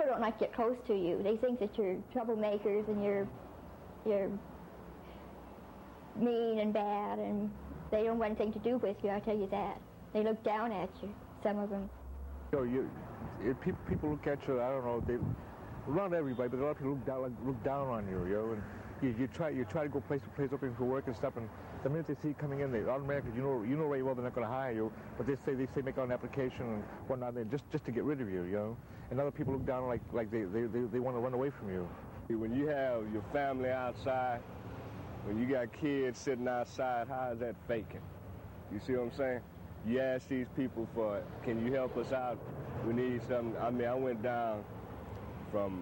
don't like to get close to you. They think that you're troublemakers and you're mean and bad, and they don't want anything to do with you, I'll tell you that. They look down at you, some of them. People look at you, I don't know, not everybody, but a lot of people look down on you, and you try to go place to place looking for work and stuff, and the minute they see you coming in, they automatically, you know very well they're not going to hire you, but they say make out an application and whatnot, just to get rid of you, and other people look down like they want to run away from you. When you have your family outside, when you got kids sitting outside, how is that faking? You see what I'm saying? You ask these people for, can you help us out? We need something. I mean, I went down from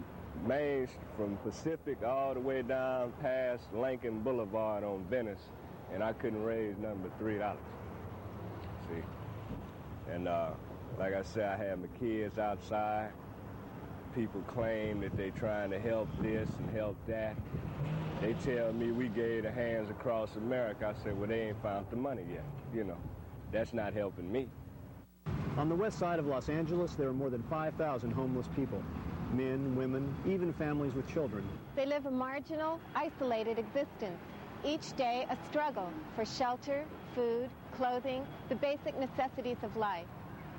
Pacific all the way down past Lincoln Boulevard on Venice, and I couldn't raise nothing but $3. See? And like I said, I had my kids outside. People claim that they're trying to help this and help that. They tell me we gave the Hands Across America. I said, well, they ain't found the money yet. That's not helping me. On the west side of Los Angeles, there are more than 5,000 homeless people. Men, women, even families with children. They live a marginal, isolated existence. Each day, a struggle for shelter, food, clothing, the basic necessities of life.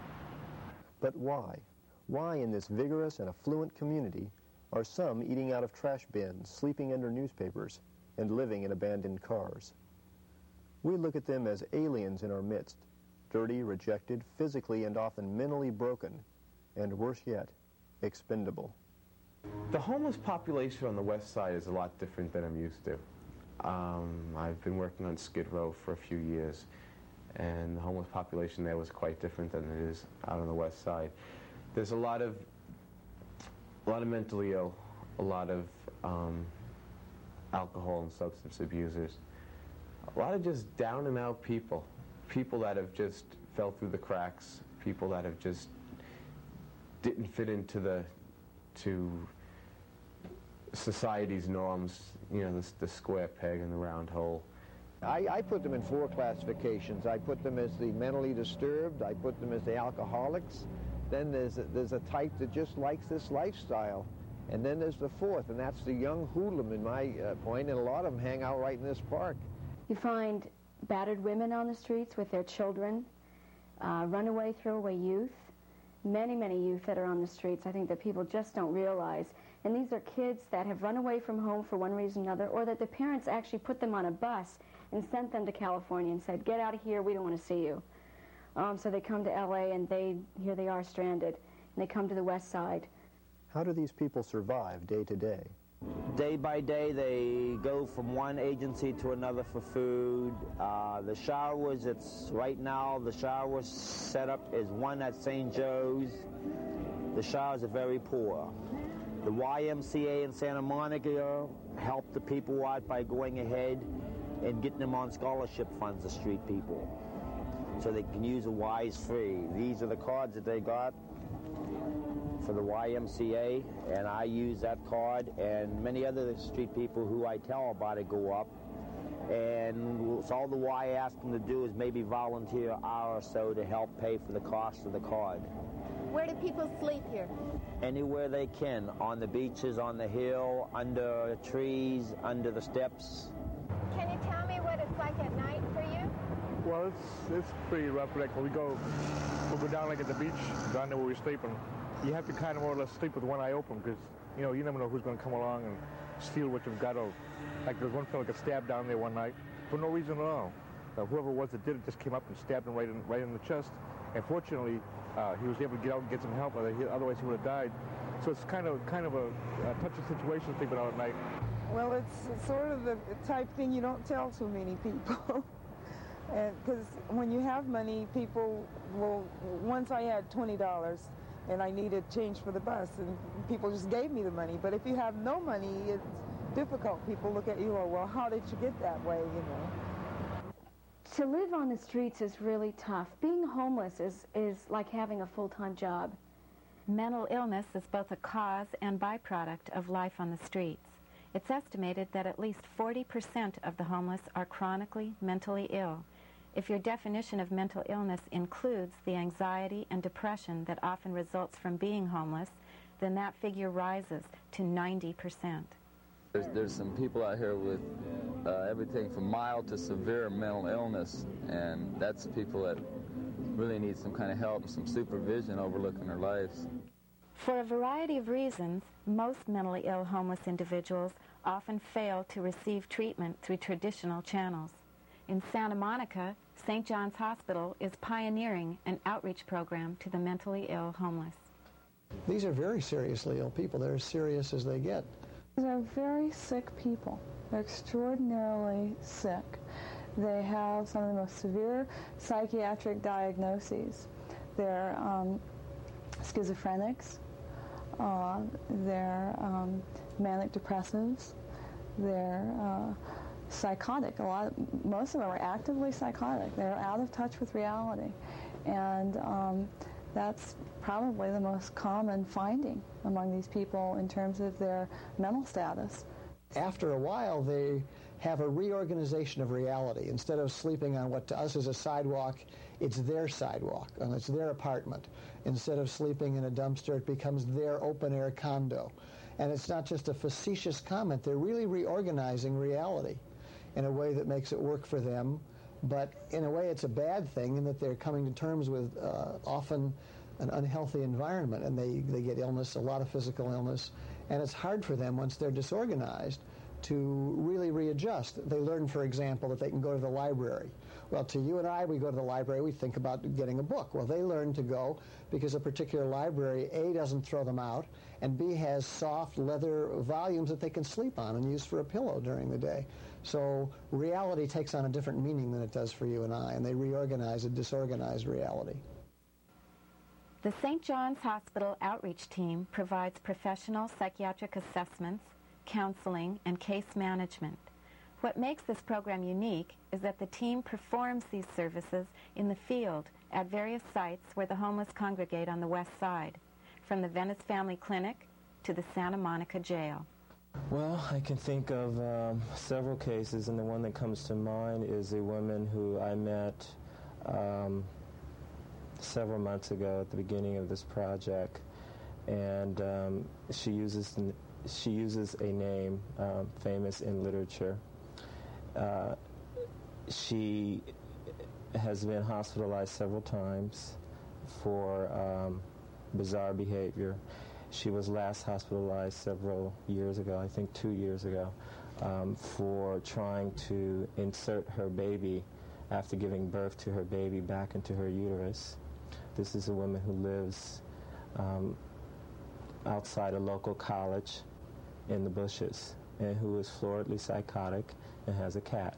But why? Why in this vigorous and affluent community are some eating out of trash bins, sleeping under newspapers, and living in abandoned cars? We look at them as aliens in our midst, dirty, rejected, physically and often mentally broken, and worse yet, expendable. The homeless population on the west side is a lot different than I'm used to. I've been working on Skid Row for a few years, and the homeless population there was quite different than it is out on the west side. There's a lot of mentally ill, a lot of alcohol and substance abusers, a lot of just down and out people that have just fell through the cracks, people that have just didn't fit into society's norms, the square peg and the round hole. I put them in 4 classifications. I put them as the mentally disturbed, I put them as the alcoholics, then there's a type that just likes this lifestyle, and then there's the 4th, and that's the young hoodlum in my point, and a lot of them hang out right in this park. You find battered women on the streets with their children, runaway, throwaway youth, many youth that are on the streets. I think that people just don't realize. And these are kids that have run away from home for one reason or another, or that the parents actually put them on a bus and sent them to California and said, get out of here, we don't want to see you. So they come to LA and here they are stranded, and they come to the west side. How do these people survive day to day? Day by day, they go from one agency to another for food. The showers, right now, the shower setup is one at St. Joe's. The showers are very poor. The YMCA in Santa Monica helped the people out by going ahead and getting them on scholarship funds, the street people, so they can use a Wise Free. These are the cards that they got for the YMCA, and I use that card, and many other street people who I tell about it go up, and so all the Y ask them to do is maybe volunteer an hour or so to help pay for the cost of the card. Where do people sleep here? Anywhere they can, on the beaches, on the hill, under trees, under the steps. Can you tell me what it's like at night for you? Well, it's pretty rough. Like when we go down like at the beach, down there where we're sleeping, you have to kind of more or less sleep with one eye open because, you never know who's going to come along and steal what you've got. Like there's one fellow got stabbed down there one night for no reason at all. Whoever it was that did it just came up and stabbed him right in the chest. And fortunately, he was able to get out and get some help. Otherwise, he would have died. So it's kind of a touchy situation sleeping out at night. Well, it's sort of the type thing you don't tell too many people. Because when you have money, people will. Once I had $20 and I needed change for the bus, and people just gave me the money. But if you have no money, it's difficult. People look at you, well, how did you get that way, To live on the streets is really tough. Being homeless is like having a full-time job. Mental illness is both a cause and byproduct of life on the streets. It's estimated that at least 40% of the homeless are chronically mentally ill. If your definition of mental illness includes the anxiety and depression that often results from being homeless, then that figure rises to 90%. There's some people out here with everything from mild to severe mental illness, and that's people that really need some kind of help and some supervision overlooking their lives. For a variety of reasons, most mentally ill homeless individuals often fail to receive treatment through traditional channels. In Santa Monica, St. John's Hospital is pioneering an outreach program to the mentally ill homeless. These are very seriously ill people. They're as serious as they get. These are very sick people. They're extraordinarily sick. They have some of the most severe psychiatric diagnoses. They're schizophrenics, they're manic depressives, they're psychotic. Most of them are actively psychotic. They're out of touch with reality. And that's probably the most common finding among these people in terms of their mental status. After a while, they have a reorganization of reality. Instead of sleeping on what to us is a sidewalk, it's their sidewalk, and it's their apartment. Instead of sleeping in a dumpster, it becomes their open-air condo. And it's not just a facetious comment. They're really reorganizing reality in a way that makes it work for them. But in a way, it's a bad thing in that they're coming to terms with often an unhealthy environment, and they get illness, a lot of physical illness, and it's hard for them once they're disorganized to really readjust. They learn, for example, that they can go to the library. Well, to you and I, we go to the library, we think about getting a book. Well, they learn to go because a particular library, A, doesn't throw them out, and B, has soft leather volumes that they can sleep on and use for a pillow during the day. So reality takes on a different meaning than it does for you and I, and they reorganize a disorganized reality. The St. John's Hospital outreach team provides professional psychiatric assessments, counseling, and case management. What makes this program unique is that the team performs these services in the field at various sites where the homeless congregate on the west side, from the Venice Family Clinic to the Santa Monica Jail. Well, I can think of several cases, and the one that comes to mind is a woman who I met several months ago at the beginning of this project, and she uses a name famous in literature. She has been hospitalized several times for bizarre behavior. She was last hospitalized several years ago, I think 2 years ago, for trying to insert her baby after giving birth to her baby back into her uterus. This is a woman who lives outside a local college in the bushes and who is floridly psychotic and has a cat.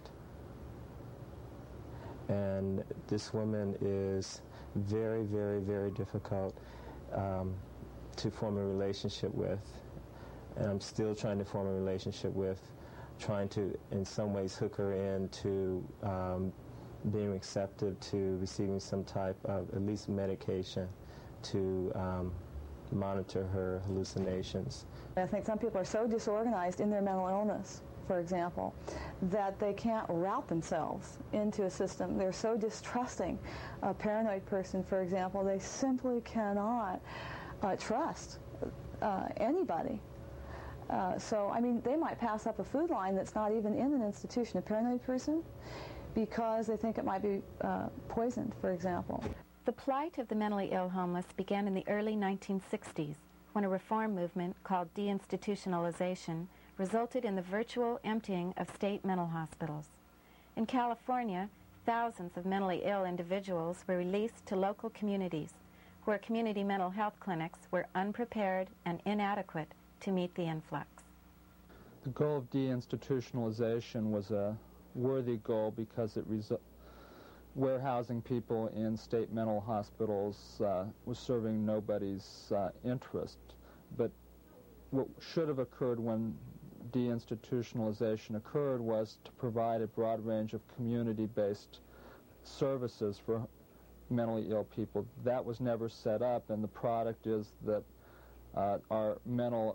And this woman is very, very, very difficult to form a relationship with. And I'm still trying to form a relationship with, trying to, in some ways, hook her into being receptive to receiving some type of, at least medication, to monitor her hallucinations. I think some people are so disorganized in their mental illness, for example, that they can't route themselves into a system. They're so distrusting. A paranoid person, for example, they simply cannot trust anybody. So, I mean, they might pass up a food line that's not even in an institution, a paranoid person, because they think it might be poisoned, for example. The plight of the mentally ill homeless began in the early 1960s, when a reform movement called deinstitutionalization resulted in the virtual emptying of state mental hospitals. In California, thousands of mentally ill individuals were released to local communities, where community mental health clinics were unprepared and inadequate to meet the influx. The goal of deinstitutionalization was a worthy goal because it warehousing people in state mental hospitals was serving nobody's interest. But what should have occurred when deinstitutionalization occurred was to provide a broad range of community-based services for mentally ill people. That was never set up, and the product is that our mental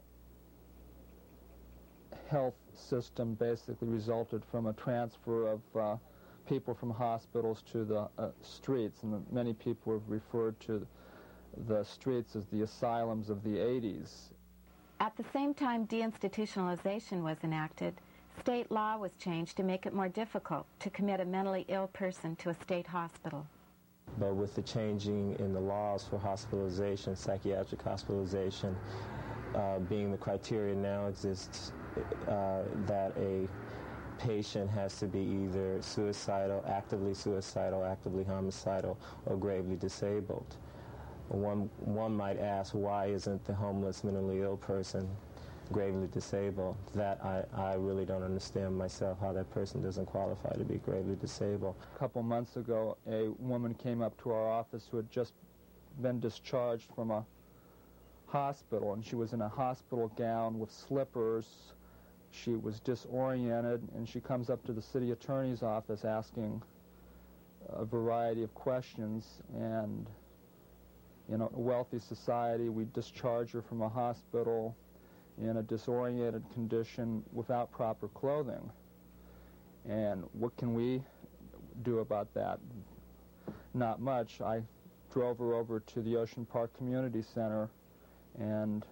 health system basically resulted from a transfer of people from hospitals to the streets, and many people have referred to the streets as the asylums of the 80s. At the same time deinstitutionalization was enacted, state law was changed to make it more difficult to commit a mentally ill person to a state hospital. But with the changing in the laws for hospitalization, psychiatric hospitalization, being the criteria now exists that a patient has to be either suicidal, actively homicidal, or gravely disabled. One might ask, why isn't the homeless mentally ill person gravely disabled? That I really don't understand myself, how that person doesn't qualify to be gravely disabled. A couple months ago, a woman came up to our office who had just been discharged from a hospital, and she was in a hospital gown with slippers. She was disoriented, and she comes up to the city attorney's office asking a variety of questions, and in a wealthy society, we discharge her from a hospital in a disoriented condition without proper clothing. And what can we do about that? Not much. I drove her over to the Ocean Park Community Center and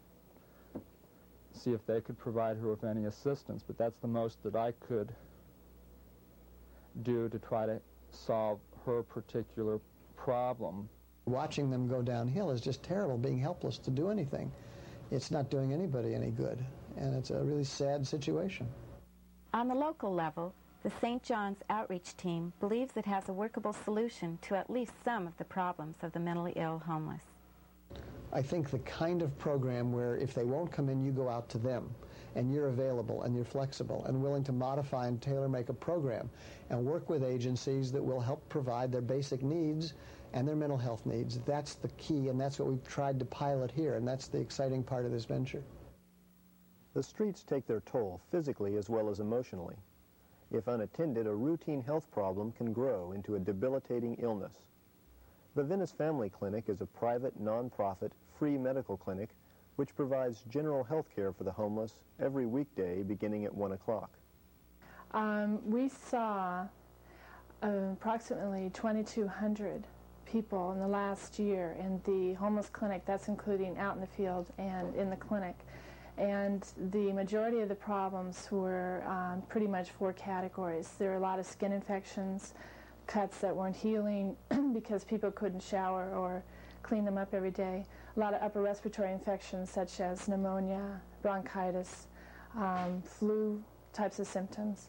see if they could provide her with any assistance, but that's the most that I could do to try to solve her particular problem. Watching them go downhill is just terrible, being helpless to do anything. It's not doing anybody any good, and it's a really sad situation. On the local level, the St. John's Outreach Team believes it has a workable solution to at least some of the problems of the mentally ill homeless. I think the kind of program where if they won't come in, you go out to them, and you're available, and you're flexible, and willing to modify and tailor-make a program, and work with agencies that will help provide their basic needs and their mental health needs. That's the key, and that's what we've tried to pilot here, and that's the exciting part of this venture. The streets take their toll physically as well as emotionally. If unattended, a routine health problem can grow into a debilitating illness. The Venice Family Clinic is a private, non-profit, free medical clinic which provides general health care for the homeless every weekday beginning at 1 o'clock. We saw approximately 2,200 people in the last year in the homeless clinic. That's including out in the field and in the clinic. And the majority of the problems were pretty much 4 categories. There were a lot of skin infections, cuts that weren't healing because people couldn't shower or clean them up every day. A lot of upper respiratory infections such as pneumonia, bronchitis, flu types of symptoms.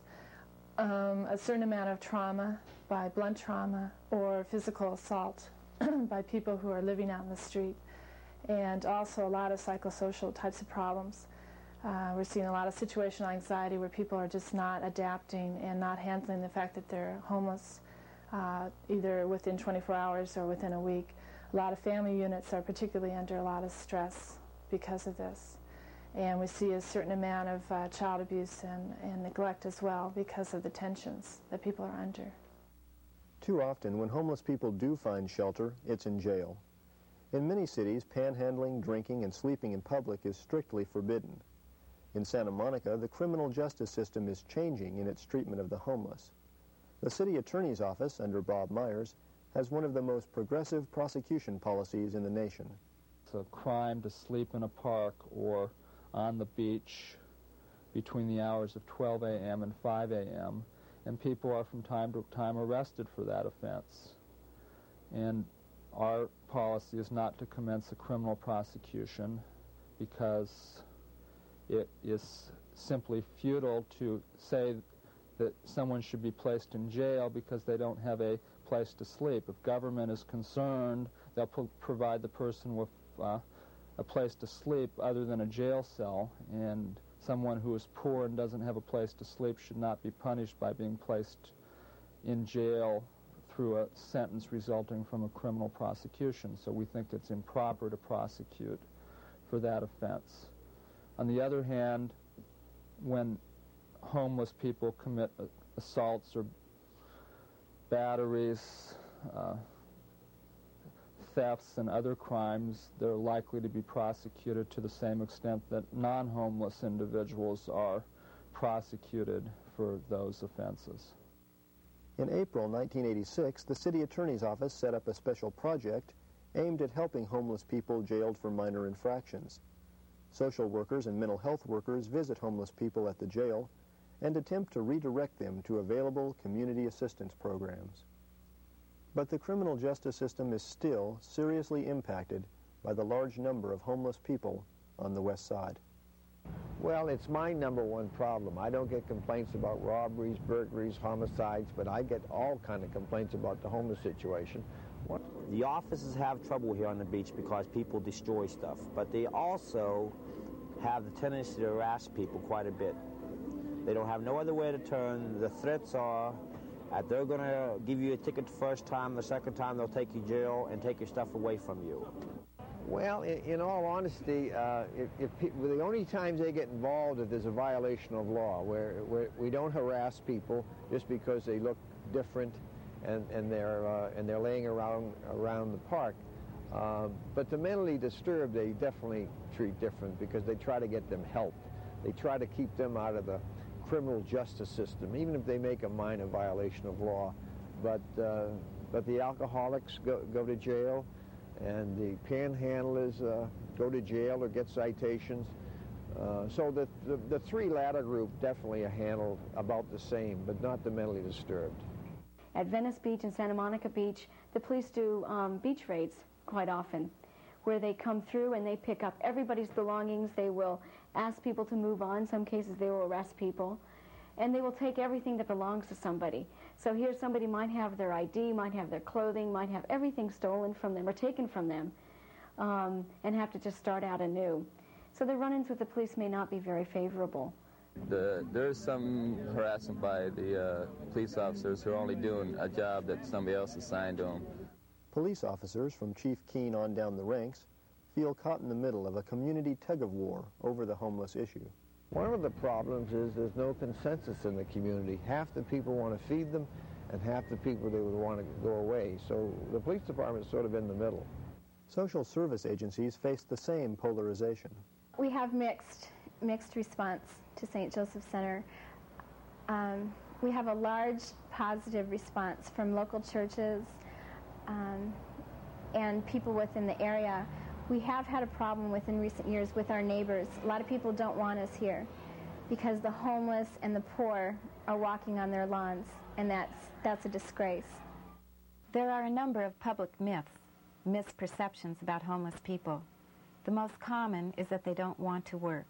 A certain amount of trauma by blunt trauma or physical assault by people who are living out in the street. And also a lot of psychosocial types of problems. We're seeing a lot of situational anxiety where people are just not adapting and not handling the fact that they're homeless either within 24 hours or within a week. A lot of family units are particularly under a lot of stress because of this. And we see a certain amount of child abuse and neglect as well because of the tensions that people are under. Too often, when homeless people do find shelter, it's in jail. In many cities, panhandling, drinking, and sleeping in public is strictly forbidden. In Santa Monica, the criminal justice system is changing in its treatment of the homeless. The city attorney's office, under Bob Myers, has one of the most progressive prosecution policies in the nation. It's a crime to sleep in a park or on the beach between the hours of 12 a.m. and 5 a.m., and people are from time to time arrested for that offense. And our policy is not to commence a criminal prosecution because it is simply futile to say that someone should be placed in jail because they don't have a place to sleep. If government is concerned, they'll provide the person with a place to sleep other than a jail cell, and someone who is poor and doesn't have a place to sleep should not be punished by being placed in jail through a sentence resulting from a criminal prosecution. So we think it's improper to prosecute for that offense. On the other hand, when homeless people commit assaults or batteries, thefts, and other crimes, they're likely to be prosecuted to the same extent that non-homeless individuals are prosecuted for those offenses. In April 1986, the city attorney's office set up a special project aimed at helping homeless people jailed for minor infractions. Social workers and mental health workers visit homeless people at the jail and attempt to redirect them to available community assistance programs. But the criminal justice system is still seriously impacted by the large number of homeless people on the West Side. Well, it's my #1 problem. I don't get complaints about robberies, burglaries, homicides, but I get all kind of complaints about the homeless situation. The officers have trouble here on the beach because people destroy stuff, but they also have the tendency to harass people quite a bit. They don't have no other way to turn. The threats are that they're going to give you a ticket the first time, the second time they'll take you to jail and take your stuff away from you. Well, in all honesty, the only times they get involved if there's a violation of law, where we don't harass people just because they look different and they're laying around the park. But the mentally disturbed, they definitely treat different because they try to get them help. They try to keep them out of the criminal justice system, even if they make a minor violation of law. But the alcoholics go to jail, and the panhandlers go to jail or get citations. So the three latter group definitely are handled about the same, but not the mentally disturbed. At Venice Beach and Santa Monica Beach, the police do beach raids quite often, where they come through and they pick up everybody's belongings. They will ask people to move on. In some cases, they will arrest people. And they will take everything that belongs to somebody. So here somebody might have their ID, might have their clothing, might have everything stolen from them or taken from them, and have to just start out anew. So the run-ins with the police may not be very favorable. There's some harassment by the police officers who are only doing a job that somebody else assigned to them. Police officers, from Chief Keene on down the ranks, feel caught in the middle of a community tug-of-war over the homeless issue. One of the problems is there's no consensus in the community. Half the people want to feed them, and half the people they would want to go away. So the police department is sort of in the middle. Social service agencies face the same polarization. We have mixed response to St. Joseph Center. We have a large positive response from local churches and people within the area. We have had a problem within recent years with our neighbors. A lot of people don't want us here because the homeless and the poor are walking on their lawns, and that's a disgrace. There are a number of public myths, misperceptions about homeless people. The most common is that they don't want to work.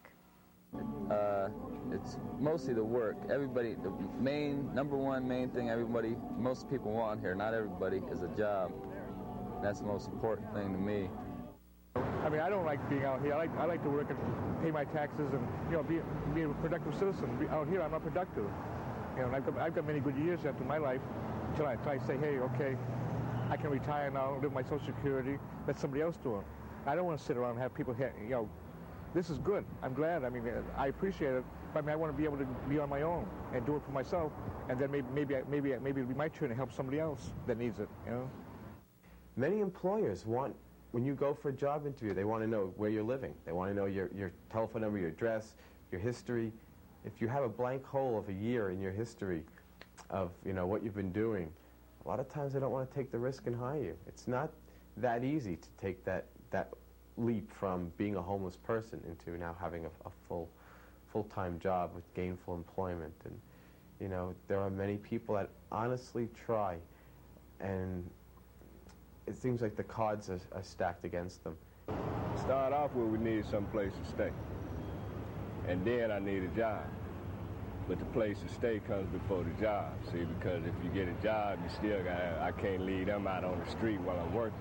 It's mostly the work. Everybody, the #1 main thing most people want here, not everybody, is a job. That's the most important thing to me. I mean, I don't like being out here. I like to work and pay my taxes and, be a productive citizen. Out here, I'm not productive. And I've got many good years after my life until I say, hey, okay, I can retire now, live my Social Security, let somebody else do it. I don't want to sit around and have people here, this is good. I'm glad. I mean, I appreciate it. But I want to be able to be on my own and do it for myself. And then maybe it'll be my turn to help somebody else that needs it, Many employers want, when you go for a job interview, they want to know where you're living. They want to know your telephone number, your address, your history. If you have a blank hole of a year in your history of, what you've been doing, a lot of times they don't want to take the risk and hire you. It's not that easy to take that leap from being a homeless person into now having a full-time job with gainful employment. And, there are many people that honestly try, and it seems like the cards are stacked against them. Start off with, we need some place to stay. And then I need a job. But the place to stay comes before the job, see, because if you get a job, I can't leave them out on the street while I'm working.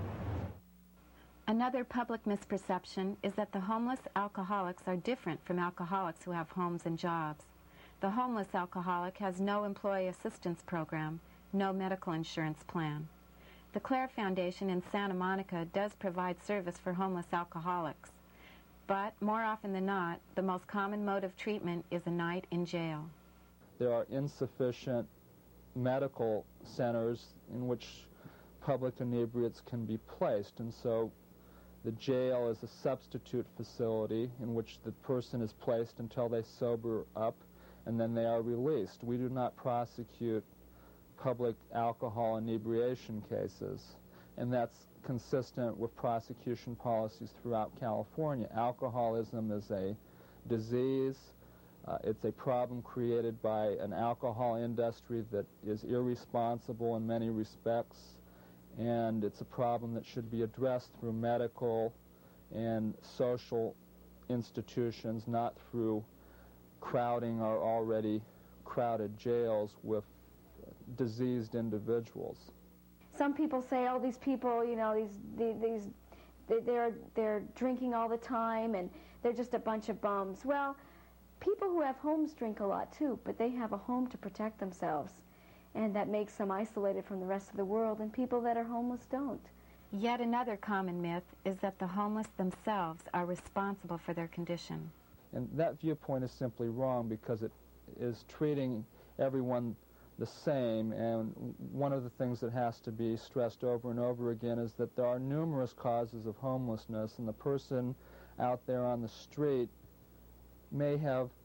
Another public misperception is that the homeless alcoholics are different from alcoholics who have homes and jobs. The homeless alcoholic has no employee assistance program, no medical insurance plan. The Clare Foundation in Santa Monica does provide service for homeless alcoholics, but more often than not, the most common mode of treatment is a night in jail. There are insufficient medical centers in which public inebriates can be placed, and so the jail is a substitute facility in which the person is placed until they sober up, and then they are released. We do not prosecute public alcohol inebriation cases. and that's consistent with prosecution policies throughout California. Alcoholism is a disease. It's a problem created by an alcohol industry that is irresponsible in many respects, and it's a problem that should be addressed through medical and social institutions, not through crowding our already crowded jails with diseased individuals. Some people say, oh, these people, you know, they're drinking all the time and they're just a bunch of bums. Well, people who have homes drink a lot too, but they have a home to protect themselves, and that makes them isolated from the rest of the world, and people that are homeless don't. Yet another common myth is that the homeless themselves are responsible for their condition. And that viewpoint is simply wrong because it is treating everyone the same, and one of the things that has to be stressed over and over again is that there are numerous causes of homelessness, and the person out there on the street may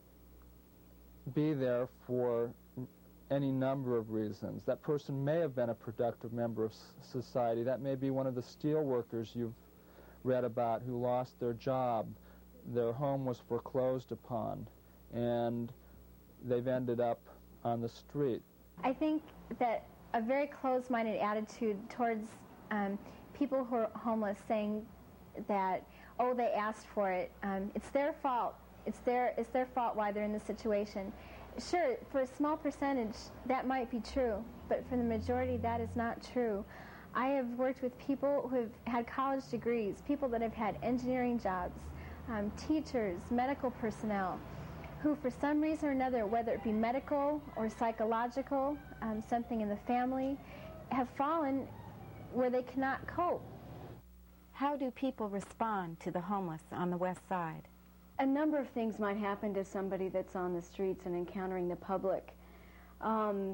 be there for any number of reasons. That person may have been a productive member of society. That may be one of the steel workers you've read about who lost their job. Their home was foreclosed upon, and they've ended up on the street. I think that a very closed-minded attitude towards people who are homeless, saying that, oh, they asked for it, it's their fault. It's their fault why they're in this situation. Sure, for a small percentage, that might be true, but for the majority, that is not true. I have worked with people who have had college degrees, people that have had engineering jobs, teachers, medical personnel, who for some reason or another, whether it be medical or psychological, something in the family, have fallen where they cannot cope. How do people respond to the homeless on the West Side? A number of things might happen to somebody that's on the streets and encountering the public. On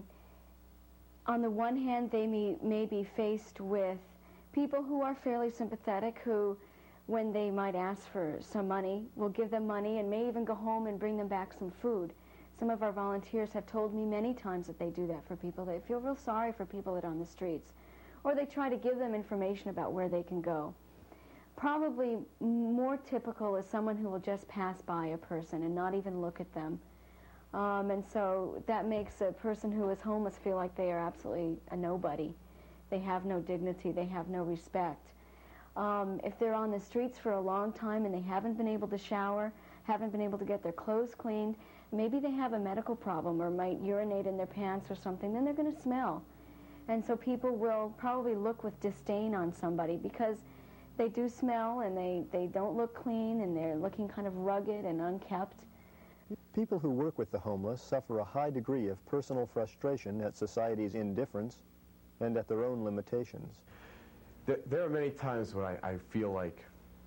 the one hand, they may be faced with people who are fairly sympathetic, who, when they might ask for some money, will give them money and may even go home and bring them back some food. Some of our volunteers have told me many times that they do that for people. They feel real sorry for people that are on the streets. Or they try to give them information about where they can go. Probably more typical is someone who will just pass by a person and not even look at them. And so that makes a person who is homeless feel like they are absolutely a nobody. They have no dignity. They have no respect. If they're on the streets for a long time and they haven't been able to shower, haven't been able to get their clothes cleaned, maybe they have a medical problem or might urinate in their pants or something, then they're going to smell. And so people will probably look with disdain on somebody because they do smell and they don't look clean and they're looking kind of rugged and unkept. People who work with the homeless suffer a high degree of personal frustration at society's indifference and at their own limitations. There are many times when I feel like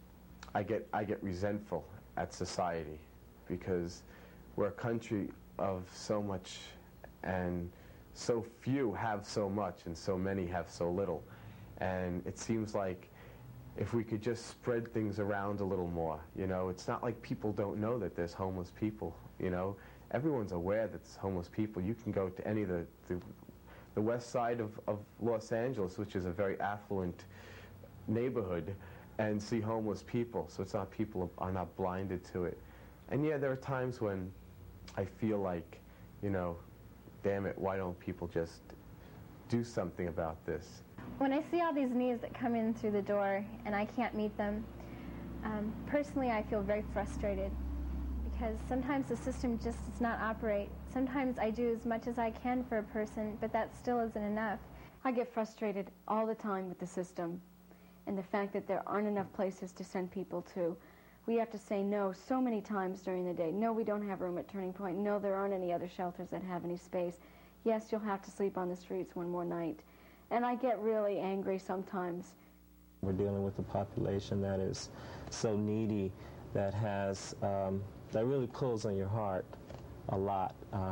I get resentful at society because we're a country of so much and so few have so much and so many have so little. And it seems like if we could just spread things around a little more, you know, it's not like people don't know that there's homeless people, you know. Everyone's aware that there's homeless people. You can go to any of the west side of Los Angeles, which is a very affluent neighborhood, and see homeless people. So it's not people are not blinded to it. And yeah, there are times when I feel like, you know, damn it, why don't people just do something about this? When I see all these needs that come in through the door and I can't meet them, personally I feel very frustrated because sometimes the system just does not operate. Sometimes I do as much as I can for a person, but that still isn't enough. I get frustrated all the time with the system and the fact that there aren't enough places to send people to. We have to say no so many times during the day. No, we don't have room at Turning Point. No, there aren't any other shelters that have any space. Yes, you'll have to sleep on the streets one more night. And I get really angry sometimes. We're dealing with a population that is so needy, that has, that really pulls on your heart a lot.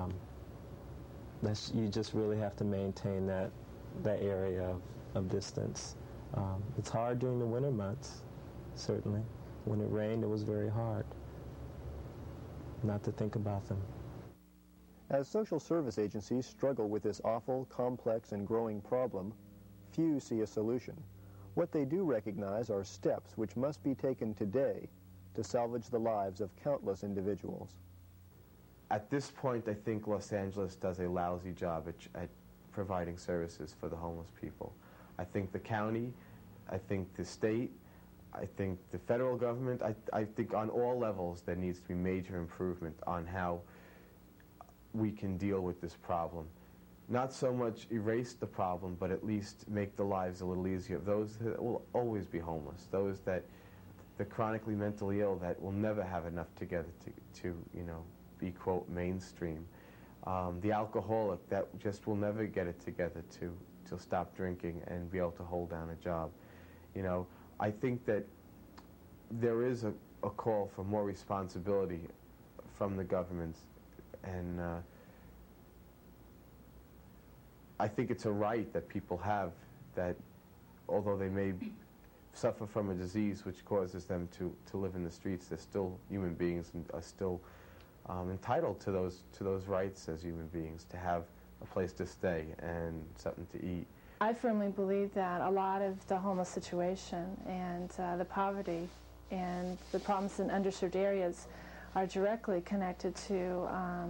You just really have to maintain that area of distance. It's hard during the winter months, certainly. When it rained, it was very hard not to think about them. As social service agencies struggle with this awful, complex, and growing problem, few see a solution. What they do recognize are steps which must be taken today to salvage the lives of countless individuals. At this point, I think Los Angeles does a lousy job at providing services for the homeless people. I think the county, I think the state, I think the federal government, I think on all levels there needs to be major improvement on how we can deal with this problem. Not so much erase the problem, but at least make the lives a little easier. Those that will always be homeless, those that, the chronically mentally ill that will never have enough together to you know, be, quote, mainstream. The alcoholic that just will never get it together to stop drinking and be able to hold down a job. You know, I think that there is a call for more responsibility from the governments, and I think it's a right that people have, that although they may suffer from a disease which causes them to live in the streets, they're still human beings and are still entitled to those rights as human beings, to have a place to stay and something to eat. I firmly believe that a lot of the homeless situation and the poverty and the problems in underserved areas are directly connected to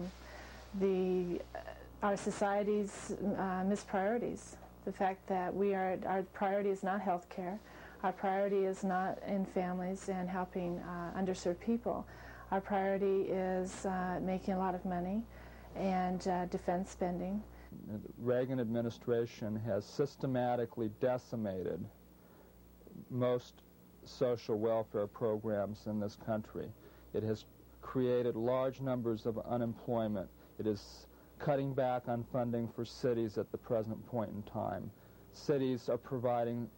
our society's mispriorities. The fact that our priority is not health care, our priority is not in families and helping underserved people. Our priority is making a lot of money and defense spending. The Reagan administration has systematically decimated most social welfare programs in this country. It has created large numbers of unemployment. It is cutting back on funding for cities at the present point in time. Cities are providing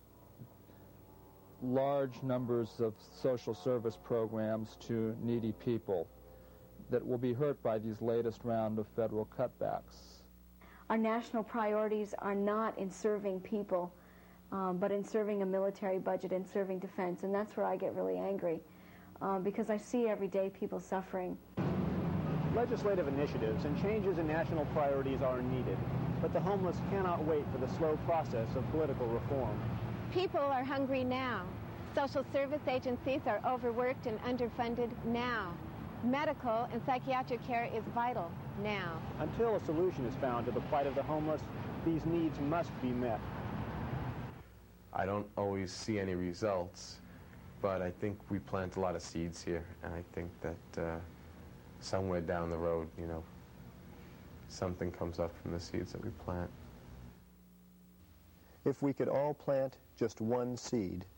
large numbers of social service programs to needy people that will be hurt by these latest round of federal cutbacks. Our national priorities are not in serving people, but in serving a military budget and serving defense, and that's where I get really angry, because I see every day people suffering. Legislative initiatives and changes in national priorities are needed, but the homeless cannot wait for the slow process of political reform. People are hungry now. Social service agencies are overworked and underfunded now. Medical and psychiatric care is vital now. Until a solution is found to the plight of the homeless, these needs must be met. I don't always see any results, but I think we plant a lot of seeds here, and I think that somewhere down the road, you know, something comes up from the seeds that we plant. If we could all plant just one seed,